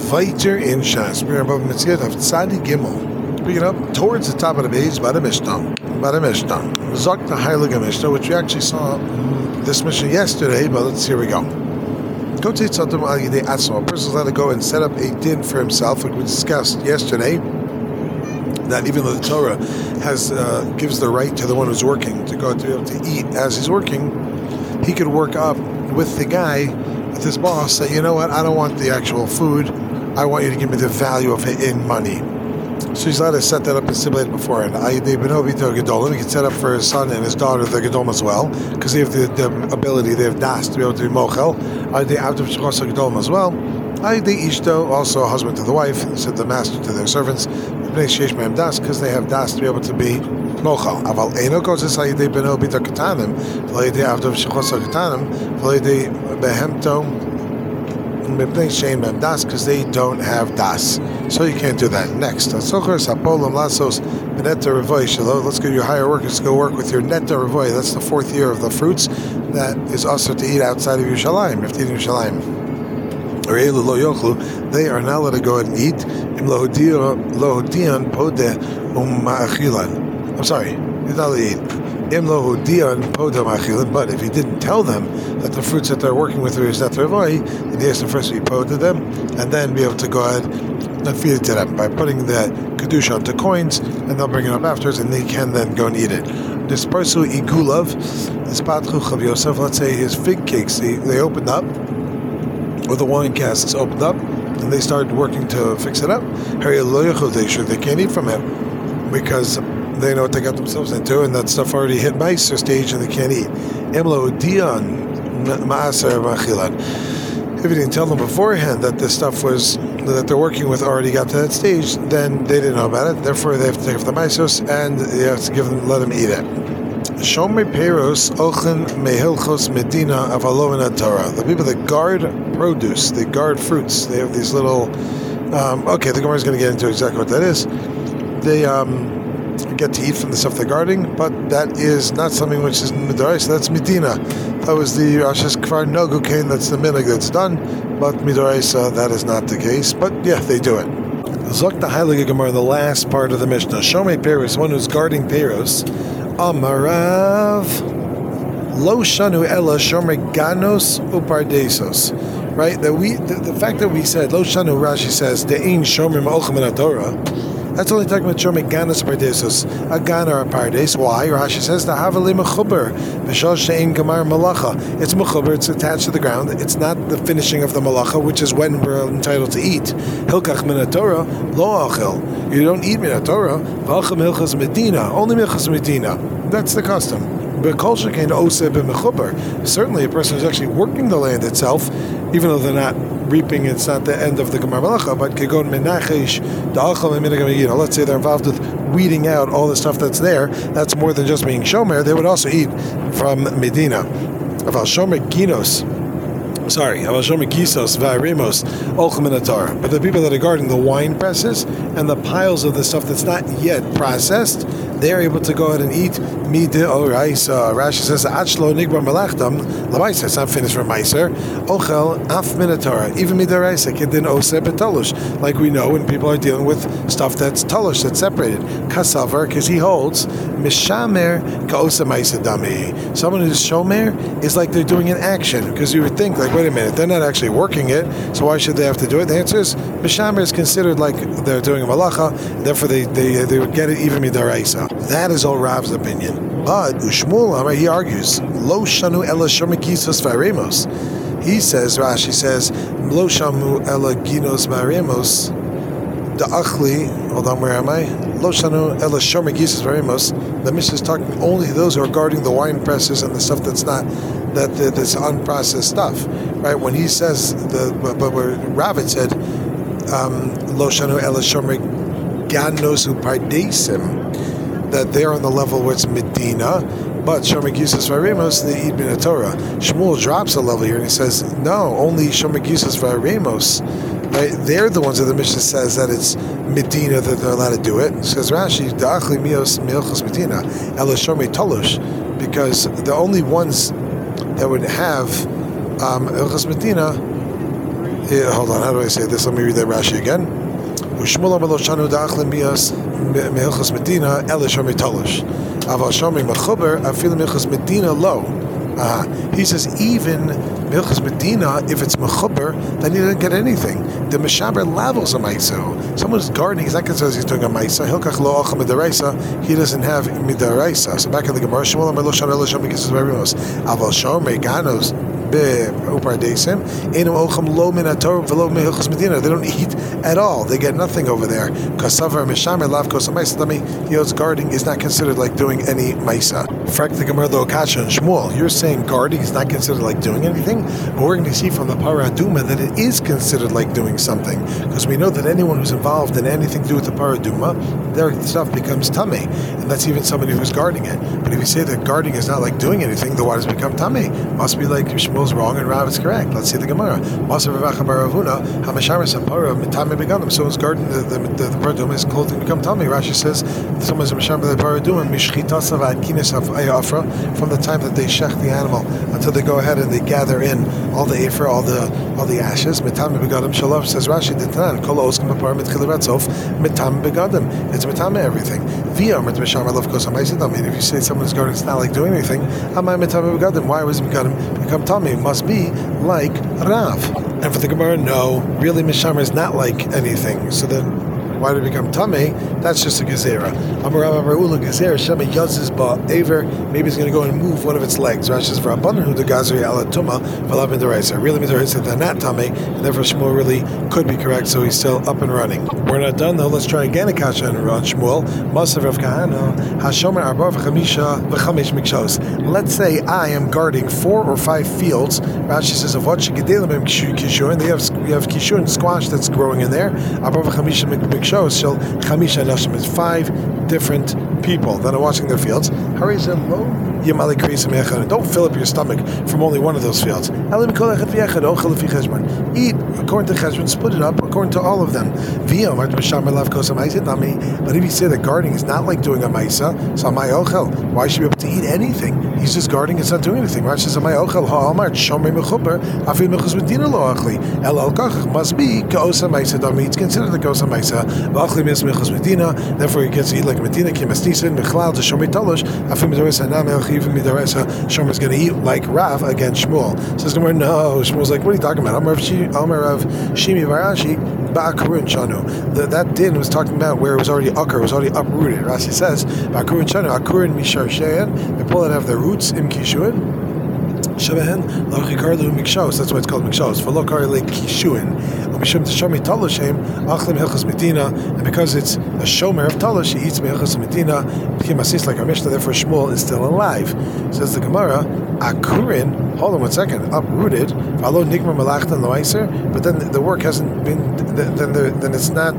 Weiter in Shas. We're above Mitzvah of Tzadi Gimel. Bring it up towards the top of the page by the Mishnah. Zok the Heilige Mishnah, which we actually saw this Mishnah yesterday, but here we go. A person's allowed to go and set up a din for himself, like we discussed yesterday, that even though the Torah gives the right to the one who's working to go to be able to eat as he's working, he could work up with the guy, with his boss, say, you know what, I don't want the actual food, I want you to give me the value of it in money. So he's allowed to set that up and stipulate it beforehand. He can set up for his son and his daughter the Gedolm as well, because they have the ability, they have das to be able to be mochel. They out of Gedolm as well. They ishto, also a husband to the wife, said the master to their servants, because they have das to be able to be mochel. Aval eno goes as they beno bita katanim, they out of katanim, they behemto. Because they don't have das, so you can't do that. Next, let's give your higher workers to go work with your netta revoy. That's the fourth year of the fruits that is also to eat outside of Yerushalayim. If you eat in Yerushalayim, they are not allowed to go and eat. I'm sorry, you're not allowed to eat. But if he didn't tell them that the fruits that they're working with is not revoy, then he has to first be po to them and then be able to go ahead and feed it to them by putting the kedusha onto coins, and they'll bring it up afterwards, and they can then go and eat it. This parsu igulav, this patchu chav Yosef, let's say his fig cakes, they opened up, or the wine casks opened up, and they started working to fix it up. They can't eat from him because they know what they got themselves into, and that stuff already hit meiser stage, and they can't eat. If you didn't tell them beforehand that the stuff that they're working with already got to that stage, then they didn't know about it. Therefore, they have to take off the meisos, and you have to let them eat it. Shomer Peros Ochen Mehilchos Medina Avalovina Torah. The people that guard produce, they guard fruits. They have these little. The Gemara is going to get into exactly what that is. They get to eat from the stuff they're guarding, but that is not something which is midaraisa. That's medina. That was the Rash's Kfar Nogu Kain. That's the minhag that's done, but midaraisa, that is not the case. But yeah, they do it. Zok the Heilige Gemara, the last part of the Mishnah. Shomei Peros, one who's guarding Peros. Amarav Lo Shanu Ella Shomer Ganos Upardesos. Right? The fact that we said Lo Shanu, Rashi says the Ein Shomer Ma'ochem in Torah. That's only talking about Shomer Ganos Pardesos, a gan or a pardes. Why? Rashi says the Havali Mechuber, B'shal She'en Gamar Malacha. It's Mechuber, it's attached to the ground. It's not the finishing of the Malacha, which is when we're entitled to eat. Hilkach Min Torah, Lo Achel. You don't eat Min Torah, V'acham Hilchas Medina, only Milchas Medina. That's the custom. Certainly, a person who's actually working the land itself, even though they're not reaping, it's not the end of the Gemar Malacha, but let's say they're involved with weeding out all the stuff that's there, that's more than just being shomer. They would also eat from Medina. Aval shomer ginos. But the people that are guarding the wine presses and the piles of the stuff that's not yet processed, they're able to go ahead and eat mide oraisa. Rashi says, "Achlo nigbar melachtam." Lamaisa, it's not finished for meiser. Ochel af minatora. Even mide oraisa kedin ose betolush. Like we know when people are dealing with stuff that's tolush, that's separated. Kasavar, because he holds mishamer kaosa meiser dami. Someone who's shomer is like they're doing an action, because you would think like, wait a minute, they're not actually working it, so why should they have to do it? The answer is mishamer is considered like they're doing a malacha, therefore they would get it even mide oraisa. That is all Rav's opinion. But Ushmul, he argues, Lo Shanu Ela Shomekisos Varemos. He says, Rashi says, Lo Shamu Ela Ginos Varemos. The Achli, hold on, where am I? Lo Shanu Ela Shomekisos Varemos. The Mishnah is talking only those who are guarding the wine presses and the stuff that's not, that's unprocessed stuff. Right? When he says, but where Rav said, Lo Shanu Ela Shomeganos Upardesim, that they're on the level where it's Medina, but Shomer Gisus Varemos, they eat Min Torah. Shmuel drops a level here and he says, no, only Shomer Gisus Varemos, right? They're the ones that the Mishnah says that it's Medina that they're allowed to do it. It says Rashi, Da'achli mios milchus Medina, Ela Shomer Tolush, because the only ones that would have Ilchus Medina Hold on, how do I say this? Let me read that Rashi again. Ushmul amar lo shanu da'achlim bias mehilchos medina elish or mitolosh. Aval shomri mechuber afil mehilchos medina lo. He says even Milchus Medina, if it's mechuber, then he doesn't get anything. The Meshaber levels a Maisa. Someone who's gardening, he's not considered he's doing a Maisa. Hilkach lo acham midaraisa, he doesn't have midaraisa. So back in the Gemara, Shmuel amar lo shanu lo shom because it's very most. Aval shomri ganos be'upardesim enum ocham lo min haTorah v'lo mehilchos Medina. They don't eat at all. They get nothing over there. Kasavar Meshaber lav kos Maisa. Let me, gardening is not considered like doing any Maisa. Frak the Gemara lo Kasha and Shmuel. You're saying gardening is not considered like doing anything, but we're going to see from the Parah Aduma that it is considered like doing something, because we know that anyone who's involved in anything to do with the Parah Aduma, their stuff becomes tummy, and that's even somebody who's guarding it. But if you say that guarding is not like doing anything, the waters become tummy. Must be like Shmuel's wrong and Rav is correct. Let's see the Gemara. Someone's guarding the Parah Aduma, his clothing become tummy. Rashi says someone's Meshaber the Parah Aduma from the time that they shech the animal until they go ahead and they gather in all the afer, all the ashes. Mitam begadim shalav, says Rashi. Detanan kol oskim apar mitchil ratzof mitam begadim. It's mitam everything. Via mit meshamer lov kos hamaysid. I mean, if you say someone's garden is not like doing anything, amay mitam begadim. Why was begadim become tummy? It must be like Rav. And for the Gemara, no, really meshamer is not like anything. So then, why did it become tummy? That's just a gezerah. Maybe it's going to go and move one of its legs. Rashi says for Rabbanan who the gazri ala tuma v'lav midaraisa. Really midaraisa they're not tummy, and therefore Shmuel really could be correct. So he's still up and running. We're not done though. Let's try again. Akasha and Shmuel. Masav Rav Kahana hashomer arba v'chamisha v'chamish mikshos. Let's say I am guarding 4 or 5 fields. Rashi says of what shegedelim kishur, and we have kishur and squash that's growing in there. Arba v'chamisha mikshos. Shel chamisha nashim is 5 different people that are watching their fields. Don't fill up your stomach from only one of those fields. Eat according to Cheshbon, split it up according to all of them. But if you say that guarding is not like doing a maisa, so why should we be able to eat anything? He's just guarding, it's not doing anything. Rashi says must be it's considered the kosa maisa. Therefore he gets to eat like Medina. Shomer is going to eat like Rav against Shmuel. Says no, Shmuel's like, what are you talking about? Amar of Shimi Varashi Ba'akurun Shanu. That din was talking about where it was already ucker, it was already uprooted. Rashi says Ba'akurun Shanu, Akurin Mishar Sheyan. They pull it out of their roots in Kishuin. Shabahan, Lachikarlu Mikshos, that's why it's called Mikshos. Falokar Lake Kishuin. Mishum Tashami Taloshem, Achlim Hilchas Medina, and because it's a shomer of Talosh, he eats Hilchas Medina, became asis like our Mishnah, therefore Shmuel is still alive. Says the Gemara, Akurin, hold on one second, uprooted, Valo Nigma Malachtan Loiser, but then the work hasn't been, then it's not,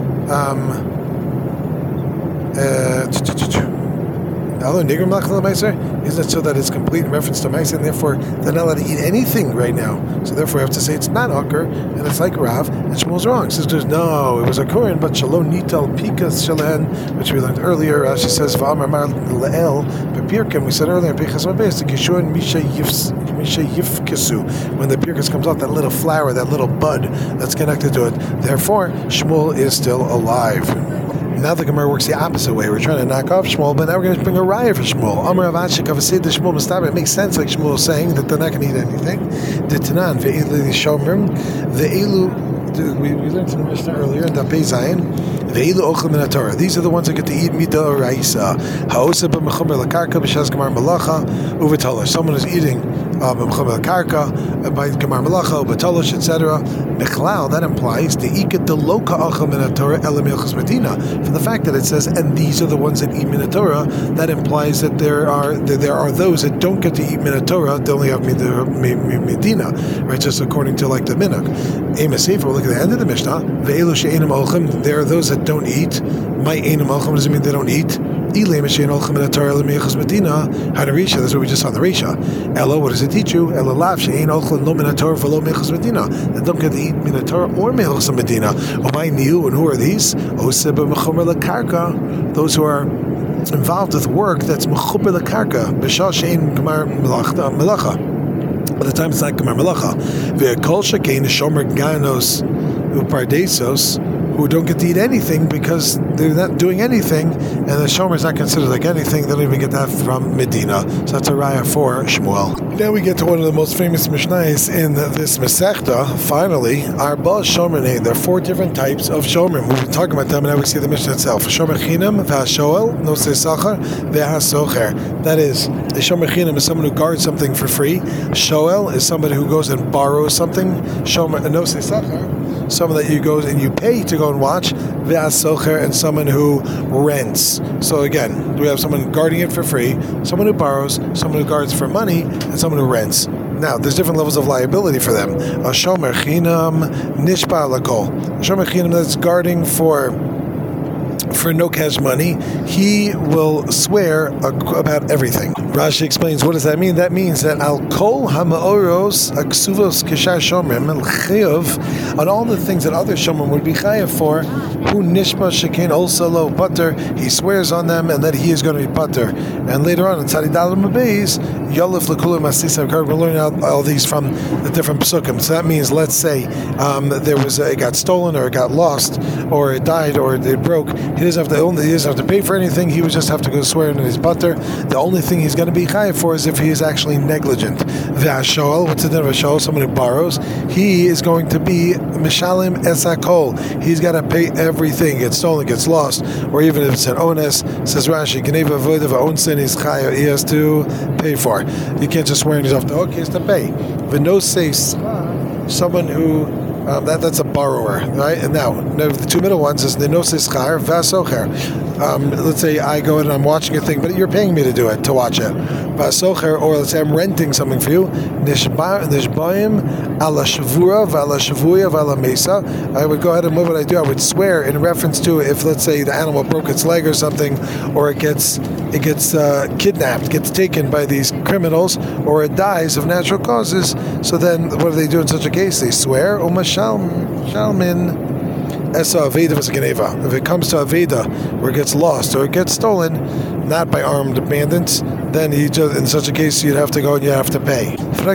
isn't it so that it's complete in reference to Meiser, and therefore they're not allowed to eat anything right now. So therefore I have to say it's not Aker, and it's like Rav, and Shmuel's wrong. It says it was Akurin, but Shalom Nital Pikas Shalahen, which we learned earlier. She says, V'amar Mar Le'el, Bepirkim, we said earlier, Pichas Mabes, Kishuan Misha Yifkesu, when the Pirkas comes out, that little flower, that little bud that's connected to it. Therefore, Shmuel is still alive. Now the Gemara works the opposite way. We're trying to knock off Shmuel, but now we're going to bring a raya for Shmuel. Amar Avashik of a Sid Shmuel Mustaber. It makes sense, like Shmuel is saying, that they're not going to eat anything. The Tanan ve'elu shomrim ve'elu. We learned in the Mishnah earlier in Dapei Zayin. Ve'elu ochlim min haTorah. These are the ones that get to eat mida or raisa. Ha'osa b'mechumer lakarka b'shas gemar malacha uvetalosh. Someone is eating b'mechumer lakarka by gemar malacha uvetalosh, etc. Mechlal, that implies the ikat the loka ochlim min haTorah elam milchus medina. For the fact that it says, and these are the ones that eat min haTorah, that implies that there are those that don't get to eat min haTorah. They only have medina, right? Just according to like the minhag. Amos Sefer. Look at the end of the Mishnah. Ve'elu she'enam olchim. There are those that don't eat. My enam olchim doesn't mean they don't eat. Ilay m'she'en olchim in haTorah l'meichus medina. Hadarisha. That's what we just saw in the Risha. Ella, what does it teach you? Ella lav she'en olchim lo min haTorah v'lo meichus medina. They don't get to eat min haTorah or meichus medina. Omay niu, and who are these? Oseba mechumer lakarka. Those who are involved with work that's mechuber lakarka. B'shal she'en gemar melacha. By the time it's not Gemar Melacha. Ve'kol shekein shomer ganos upardesos, who don't get to eat anything because they're not doing anything, and the shomer is not considered like anything. They don't even get that from Medina. So that's a raya for Shmuel. Now we get to one of the most famous mishnayos in this Masechta. Finally, Arba Shomer. There are 4 different types of shomer. We've been talking about them, and now we see the Mishnah itself. Shomer chinam, v'hashoel, nosei sachar, v'hasocher. That is, a shomer chinam is someone who guards something for free. Shoel is somebody who goes and borrows something. Shomer nosei sachar, someone that you go and you pay to go and watch. V'hasocher, and someone who rents. So again, we have someone guarding it for free, someone who borrows, someone who guards for money, and someone who rents. Now, there's different levels of liability for them. A shomer chinam nishba lakol. A shomer chinam that's guarding for no cash money, he will swear about everything. Rashi explains, what does that mean? That means that al kol ha'ma'oros aksuvos kishar shomrim and chayav, on all the things that other shomrim would be chayav for, who nishma shekein also lo butter, he swears on them and that he is going to be butter. And later on in Tzadidal Mabeis, Yolif Lekulim Asisa, we're learning out all these from the different psukim. So that means, let's say it got stolen or it got lost or it died or it broke. He doesn't have to pay for anything. He would just have to go swear in his butter. The only thing he's going to be chayav for is if he is actually negligent. V'hashoel, what's the din of a shoel? Someone who borrows. He is going to be mishalim esakol. He's got to pay everything. Gets stolen, gets lost, or even if it's an ones. Says Rashi, Geneva avoid of own sin is chayav. He has to pay for. You can't just swear in yourself the hook. He has to pay. V'nosei, someone who. That's a borrower, right? And now the 2 middle ones is the nosei schar vasocher. Let's say I go and I'm watching a thing, but you're paying me to watch it. Vasocher, or let's say I'm renting something for you. Nishbaim ala shavura v'ala shavuya v'ala mesa. I would go ahead and what would I do? I would swear in reference to if, let's say, the animal broke its leg or something, or it gets kidnapped, gets taken by these criminals, or it dies of natural causes. So then, what do they do in such a case? They swear, Shalmin Esa Aveda was a Geneva. If it comes to Aveda, where it gets lost or it gets stolen, not by armed bandits, then in such a case you'd have to go and you have to pay.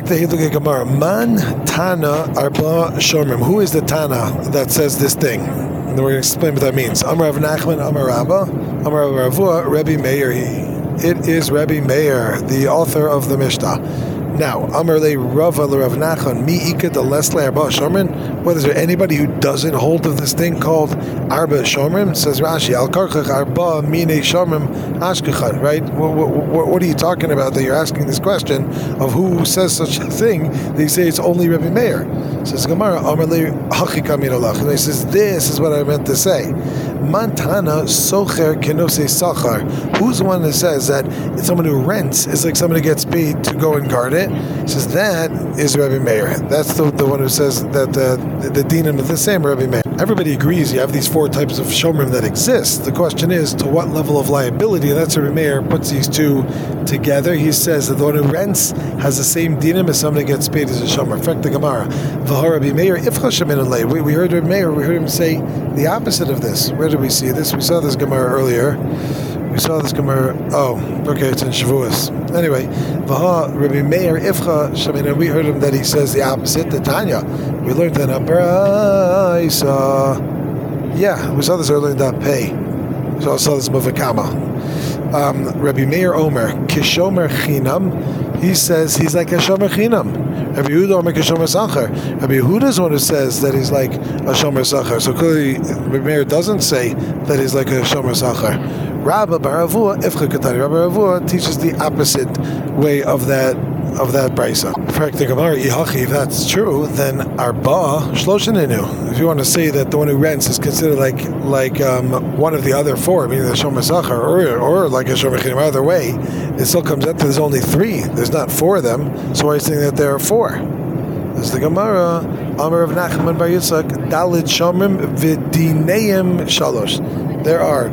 Man Tana Arba Shomrim. Who is the Tana that says this thing? And we're going to explain what that means. Amar Rav Nachman, Amar Rabba, Amar Ravua, Rebbe Meir. It is Rebbe Meir, the author of the Mishnah. Now, Amar le Rava le Rav Nachman, mi ika de lesle Arba Shomrim. Whether there anybody who doesn't hold of this thing called Arba Shomrim, says Rashi, Al Karchach Arba Mine Shomrim Ashkechan, right? What are you talking about that you're asking this question of who says such a thing? They say it's only Rebbe Meir. Says Gemara, Amar le Hachika Minolach. And he says, this is what I meant to say. Mantana Socher Kenose Sachar. Who's the one that says that someone who rents is like somebody who gets paid to go and guard it? He says that is Rebbe Meir. That's the one who says that the dinim is the same, Rebbe Meir. Everybody agrees you have these 4 types of shomrim that exist. The question is to what level of liability. That's Rebbe Meir puts these 2 together. He says that the one who rents has the same dinim as somebody gets paid as a shomer. In fact, the Gemara, V'har Rebbe Meir ifcha shemin alei. We heard Rebbe Meir. We heard him say the opposite of this. Where did we see this? We saw this Gemara earlier. It's in Shavuos. Anyway, Vaha Rabbi Meir Ifcha Shamina. We heard him that he says the opposite. The Tanya. We learned that we saw this earlier in that pay. We also saw this Muvakama. Rabbi Meir Omer Kishomer Chinam. He says he's like a Shomer Chinam. Rabbi Yehuda Omer Kishomer Sachar. Rabbi Yehuda is one who says that he's like a Shomer Sachar. So clearly, Rabbi Meir doesn't say that he's like a Shomer Sachar. Rabbi Baravua Ifcha Katari. Rabbi Baravua teaches the opposite way of that brisa. If that's true, then Arba Shlosheninu. If you want to say that the one who rents is considered like one of the other 4, meaning the Shomer Sachar, or like a Shomer Chinim, either way, it still comes out that there's only 3. There's not 4 of them. So why are you saying that there are 4? This is the Gemara. Amar of Nachman Bar Yitzchak Dalid Shomrim V'Dineim Shalosh. There are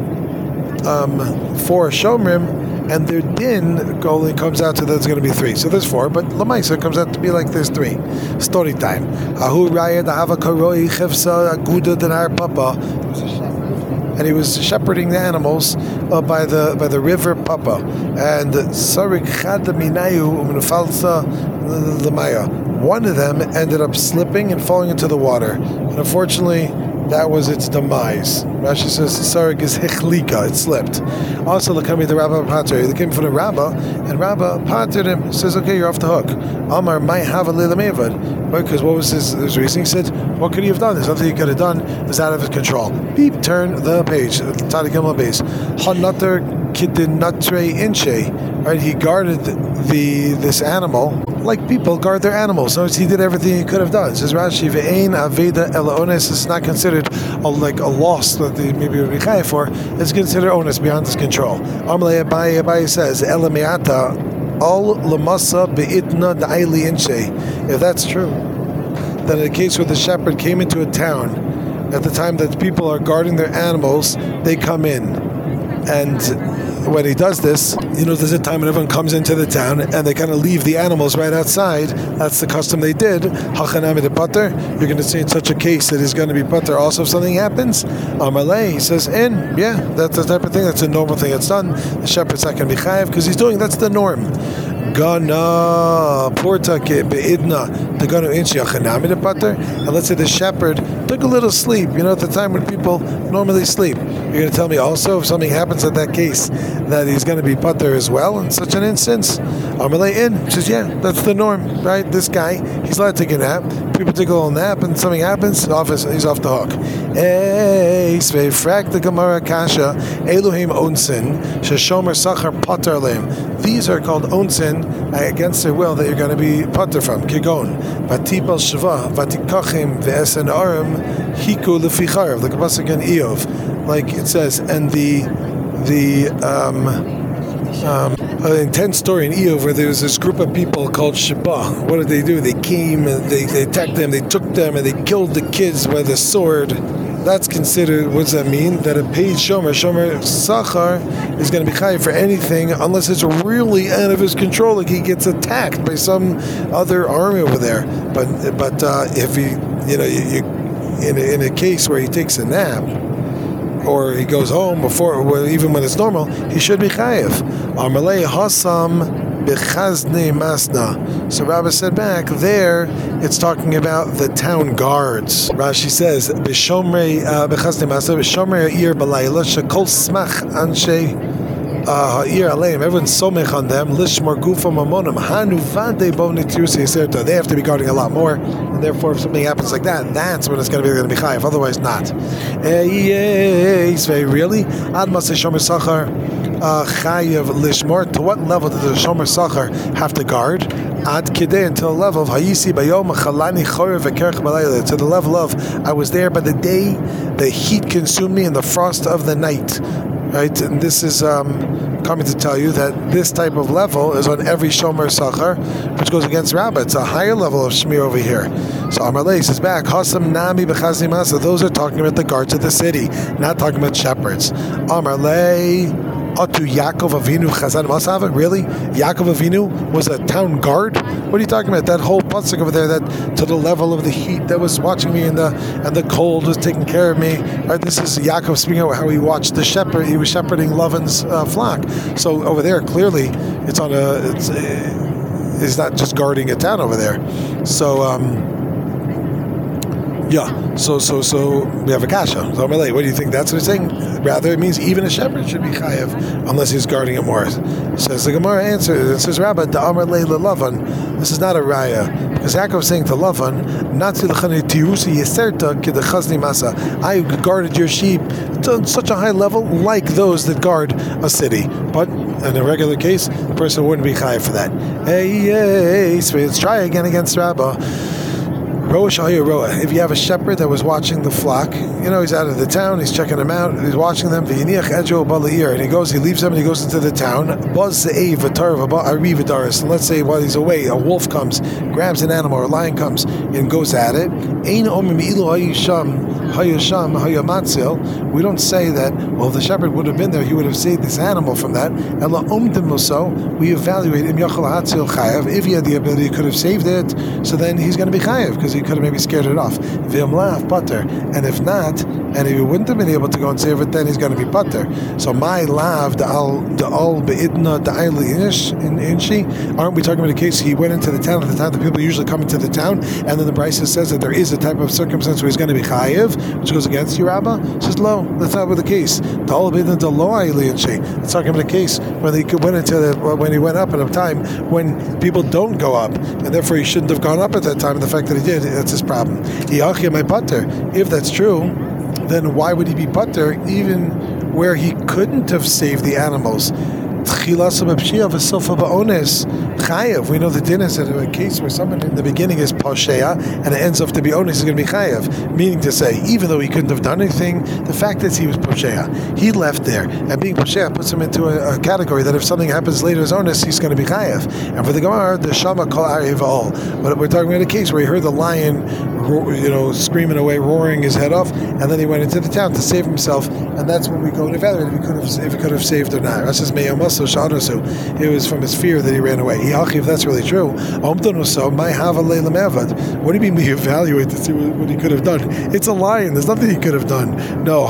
4 Shomrim, and their din only comes out to that it's going to be 3. So there's 4, but Lamaisa comes out to be like there's 3. Story time. Ahu Raya Dahava Karoi Chevsa Aguda Denar Papa. And he was shepherding the animals by the river Papa. And Sarik Chadaminayu Umnufalsa the Maya. One of them ended up slipping and falling into the water. And unfortunately, that was its demise. Rashi says, Sarag is hichlika, it slipped. Also, the coming to Rabba Pater. They came from the Rabba, and Rabba patered him, says, okay, you're off the hook. Amar might have a little mevad. Because what was his reasoning? He said, what could he have done? There's nothing he could have done. It's out of his control. Beep, turn the page. Tadi Gimel base. Hanatar kidinatre inche. Right, he guarded this animal like people guard their animals. So he did everything he could have done. Says Rashi, ve'ein aveda ela ones is not considered like a loss that they maybe would be chayav for. It's considered onus beyond his control. Amalei Abaye says, ela me'ata al lamasa be'itna da'ili inche. If that's true, then in a case where the shepherd came into a town at the time that people are guarding their animals, they come in. And when he does this, there's a time when everyone comes into the town and they kind of leave the animals right outside. That's the custom they did. Hachanami de pater. You're going to see in such a case that he's going to be pater also if something happens. Amalei, he says, that's the type of thing. That's a normal thing that's done. The shepherd's not going to be chayav because he's doing, that's the norm. Gana porta ke beidna the gana inchi achanami de pater. And let's say the shepherd took a little sleep. At the time when people normally sleep. You're going to tell me also if something happens in that case that he's going to be pater as well in such an instance. Amalei says, that's the norm, right? This guy, he's allowed to take a nap. People take a little nap and something happens, he's off the hook. The Gemara Kasha Elohim Onsin Sheshomer Sachar Pater Leim. These are called onsin against their will that you're going to be pater from. Kigon Vatipal Shva Vatikachim Ve'esen Arim Hiku Leficharav. Like a pasuk in Eov, like it says, and the intense story in Eov where there was this group of people called Sheba. What did they do? They came and they attacked them, they took them, and they killed the kids with a sword. That's considered, what does that mean? That a paid Shomer Sachar, is going to be chayav for anything unless it's really out of his control, like he gets attacked by some other army over there. But if he, in a case where he takes a nap, or he goes home before, even when it's normal, he should be chayav. Amalei Hasam Bechazne Masna. So Rabbi said back there, it's talking about the town guards. Rashi says, B'shomrei Bechazne Masna, B'shomrei Ha'ir B'layla, Shekol Smach Anshe Ha'ir Aleim. Everyone's somech on them. Lishmar Gufa Mamonim. Hanu Vade Bo Nitrusi Serta. They have to be guarding a lot more, and therefore, if something happens like that, that's when it's going to be chayav. Otherwise, not. Really? Ad Masay Shomer Sachar. Chayev lishmor. To what level did the shomer sachar have to guard? Ad kidei, until the level of hayisi bayom chalani chorev v'kerch balayla. To the level of I was there by the day, the heat consumed me, and the frost of the night. Right, and this is coming to tell you that this type of level is on every shomer sachar, which goes against Rabbah. It's a higher level of shmir over here. So Amalei says back, Hasam nami b'chazni masa. Those are talking about the guards of the city, not talking about shepherds. Amalei. Atu Yaakov Avinu Chazan Masav. Really? Yaakov Avinu was a town guard? What are you talking about? That whole pasuk over there, that to the level of the heat that was watching me and the cold was taking care of me. Right? This is Yaakov speaking about how he watched the shepherd. He was shepherding Lavan's flock. So over there, clearly, it's not just guarding a town over there. So so we have a kasha. So what do you think that's what it's saying? Rather, it means even a shepherd should be chayav unless he's guarding it more. Says the Gemara answers, it says, Rabbi, the Amar Leila Lavan, this is not a raya. Because Yaakov is saying to Lavan, I guarded your sheep to such a high level like those that guard a city. But in a regular case, the person wouldn't be chayav for that. So let's try again against Rabbah. If you have a shepherd that was watching the flock, he's out of the town, he's checking them out, he's watching them, and he leaves them and he goes into the town, and let's say while he's away, a wolf comes, grabs an animal, or a lion comes, and goes at it. Hayasham Hayamatzil. We don't say that, well, if the shepherd would have been there, he would have saved this animal from that. Ela Omdim so we evaluate Im Yachal Hatzil Chayav. If he had the ability, he could have saved it, so then he's going to be Chayav because he could have maybe scared it off. V'Amlav Pater. And if not, and if he wouldn't have been able to go and save it, then he's going to be Pater. So my lav the al beidna the inshi. Aren't we talking about a case he went into the town at the time the people usually come into the town, and then the Brisa says that there is a type of circumstance where he's going to be chayiv, which goes against you, Rabbah? Says lo, that's not the case. The al beidna the lo inshi. It's talking about a case when he went into when he went up at a time when people don't go up, and therefore he shouldn't have gone up at that time. And the fact that he did, that's his problem. My Pater. If that's true, then why would he be Pater even where he couldn't have saved the animals? We know the din is that in a case where someone in the beginning is Poshea and it ends up to be Ones, is going to be Chayev. Meaning to say, even though he couldn't have done anything, the fact is he was Poshea. He left there, and being Poshea puts him into a category that if something happens later as Ones, he's going to be Chayev. And for the Gemara, the Shama Kol Ariv All. But we're talking about a case where he heard the lion screaming away, roaring his head off, and then he went into the town to save himself, and that's when we go and evaluate if he could have saved or not. It was from his fear that he ran away. If that's really true, what do you mean we evaluate to see what he could have done? It's a lion. There's nothing he could have done. No,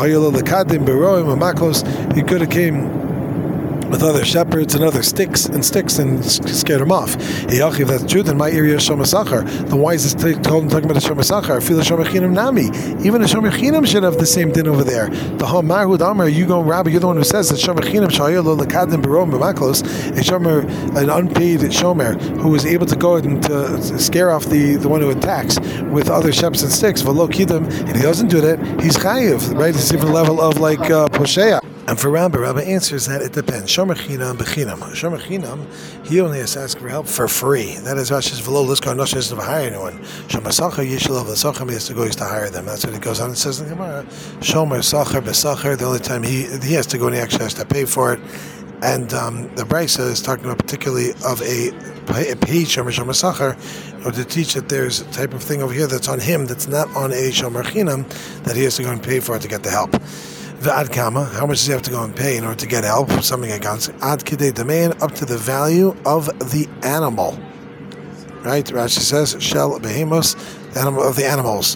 he could have came with other shepherds and other sticks and scared him off. If that's true, then my area is Shomasachar. Then why is this talking about a Shomasachar? I feel a Shomachinam Nami. Even a Shomachinam should have the same din over there. The Hamarhud Amar, you go, Rabbi, you're the one who says that Shomachinam Shayelo Lakadim Barom B'Maklos, a Shomer, an unpaid Shomer, who was able to go and to scare off the one who attacks with other shepherds and sticks. V'lo Kidam, and he doesn't do that, he's Chayiv, right? It's even a level of like Poshea. And for Rabbi answers that it depends. Shomer Chinam Bechinam. Shomer Chinam, he only has to ask for help for free. That is Rashi's V'lo Liskar Nosh doesn't hire anyone. Shomer Sacher Yishlav L'Sachar, he has to go, he has to hire them. That's what it goes on. It says in the Gemara, Shomer Sacher B'Sacher, the only time he has to go and he actually has to pay for it. And the Brisa is talking about particularly of a paid Shomer Sacher, or to teach that there's a type of thing over here that's on him that's not on a Shomer Chinam, that he has to go and pay for it to get the help. Ad kama, how much does he have to go and pay in order to get help? Something against ad kidei demand, up to the value of the animal. Right? Rashi says, shel behemos, the animal of the animals.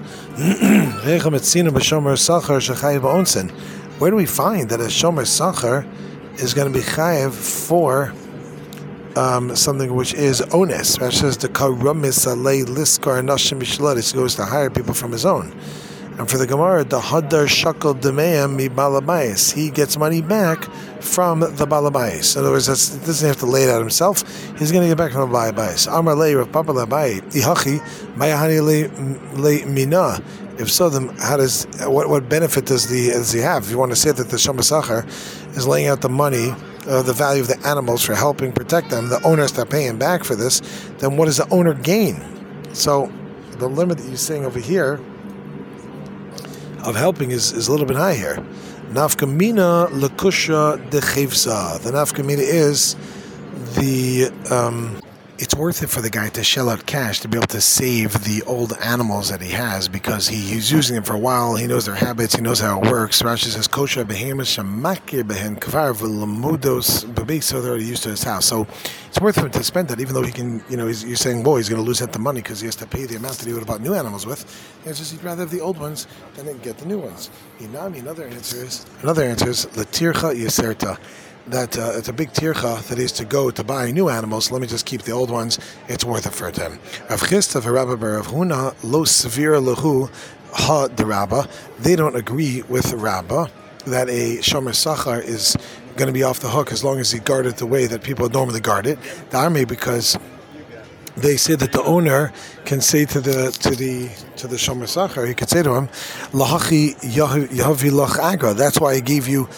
Where do we find that a shomer sacher is going to be chayev for something which is ones? Rashi says the karumis alei liskar nashim b'shlad. He goes to hire people from his own. And for the Gemara, the Hadar Shakal Demeam mi Balabais, he gets money back from the Balabais. In other words, he doesn't have to lay it out himself, he's going to get back from the Balabais. Amar Lei Rav Papa Labai, Ihachi, Mayahani Le Mina. If so, then what benefit does he have? If you want to say that the Shomer is laying out the money, the value of the animals for helping protect them, the owner has to pay him back for this, then what does the owner gain? So the limit that you're saying over here of helping is a little bit high here. Nafkamina lakusha de chivza. The nafkamina is the it's worth it for the guy to shell out cash to be able to save the old animals that he has because he's using them for a while. He knows their habits. He knows how it works. Rashi says kosher behemoth shamakir behen kvar v'lamudos b'beis, so they're already used to his house. So it's worth him to spend that, even though he can. You're saying, boy, he's going to lose out the money because he has to pay the amount that he would have bought new animals with. It's just he'd rather have the old ones than get the new ones. Inami. Another answer is latircha yeserta. That it's a big tircha that is to go to buy new animals. Let me just keep the old ones. It's worth it for them. Rav Chisda v'Rabba bar Rav Huna lo sevira lahu ha the Rabba. They don't agree with Rabba that a shomer sachar is going to be off the hook as long as he guarded it the way that people normally guard it. The army, because they say that the owner can say to the shomer sachar, he could say to him, "Lahachi yahavi lach agra." That's why I paid you,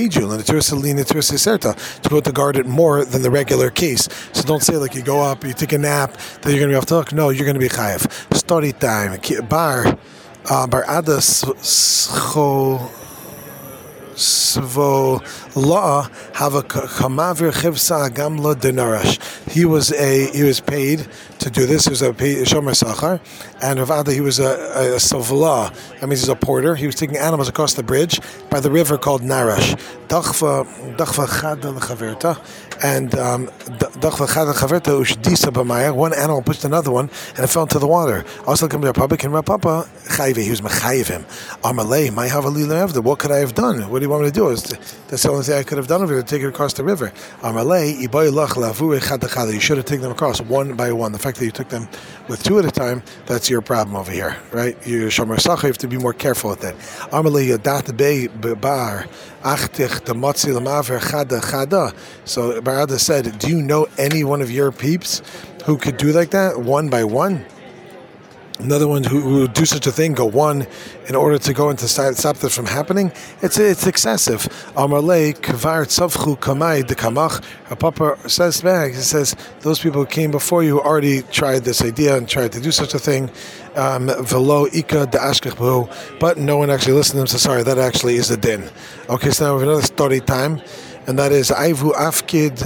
to go to guard it more than the regular case. So don't say like you go up, you take a nap, that you're going to be off the hook. No, you're going to be chayev. Story time. Bar adas mitzvo law have a kamavir chivsa gamla denarash. He was paid to do this. He was a shomer sachar, and Rav Ada, he was a sovla. That means he's a porter. He was taking animals across the bridge by the river called Narash. Dachva chada lechaverta, and dachva chada lechaverta ushdisa b'maya. One animal pushed another one, and it fell into the water. Also, come to Rapapa, and Rapapa chayve. He was mechayiv him. Amalei, my have a lila evda. What could I have done? What do you want me to do? That's the only thing I could have done over here, to take it across the river. Amalei, iboy lach lavu chada chada. You should have taken them across one by one. The fact that you took them with two at a time, that's your problem over here, right? You shomer sachar, you have to be more careful with that. Amalei yadat be bar achtich the matzi lamaver chada chada. So Barada said, do you know any one of your peeps who could do like that, one by one? Another one who would do such a thing, go one, in order to go and to stop this from happening? It's excessive. Amarle kvar tzavchu kamai dekamach. Papa says back, he says, those people who came before you already tried this idea and tried to do such a thing. Velo ika de ashkechbu, but no one actually listened to them. So sorry, that actually is a din. Okay, so now we have another story time, and that is Aivu Afkid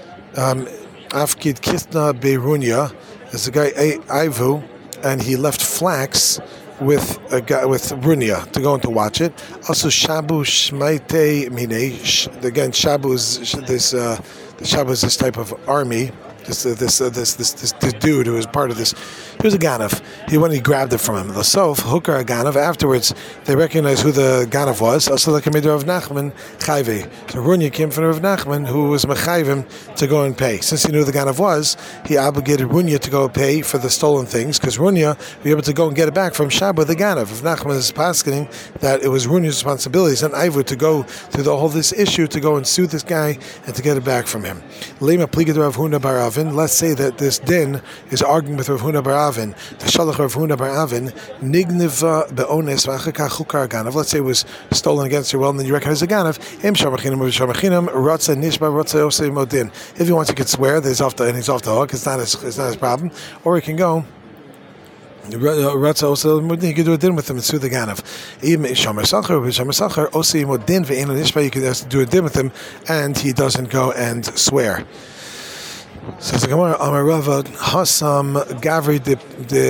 Kisna Beirunya. There's a guy Aivu, and he left flax with a guy with Runya to go and to watch it. Also, Shabu Shmaite Mine. Again, Shabu is this. The Shabu is this type of army. This dude who was part of this. He was a Ganav. He went and he grabbed it from him. The Sof, Hooker a Ganav. Afterwards, they recognized who the Ganav was. Also, the Kamid of Nachman, Chayve. So Runya came from Rav Nachman, who was Mechayvim to go and pay. Since he knew who the Ganav was, he obligated Runya to go pay for the stolen things, because Runya would be able to go and get it back from Shabu the Ganav. Rav Nachman is paskening that it was Runya's responsibility. It's not Ivu to go through the whole this issue, to go and sue this guy and to get it back from him. Lema Pligad Rav Huna Barav. Let's say that this din is arguing with Rav Huna bar Avin. The Shalach Rav Huna bar Avin, Nigniva be'ones v'achakach chukar ganav. Let's say it was stolen against your will, and then you recognize a ganav. Im shamachinam shamachinam ratza nishba ratza osei modin. If he wants, he could swear that he's off the hook. It's not his problem. Or he can go. Ratza osei modin. You could do a din with him and sue the ganav. Even shamer sachar osei modin ve'en nishba. You could do a din with him, and he doesn't go and swear. Says the Gemara, Amar Rava Hasam Gavri de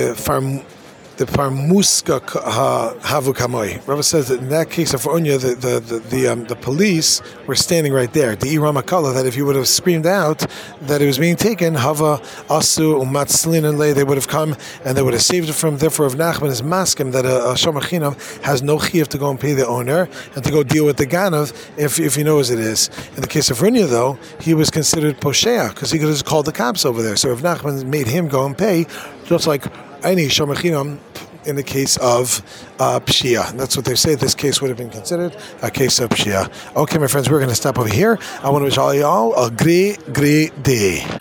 Parmuska Havu Kamoi. Rava says that in that case of Onya, the police were standing right there. The Iramakala, that if you would have screamed out that it was being taken, Hava Asu Umatslin and Lay, they would have come and they would have saved it from him. Therefore, if Nachman is maskim that a Shomachinam has no chiyuv to go and pay the owner and to go deal with the Ganav if he knows it is. In the case of Runya, though, he was considered Poshea because he could have just called the cops over there. So if Nachman made him go and pay, just like any Shomachinam in the case of Pshia. That's what they say. This case would have been considered a case of Pshia. Okay, my friends, we're going to stop over here. I want to wish all y'all a great day.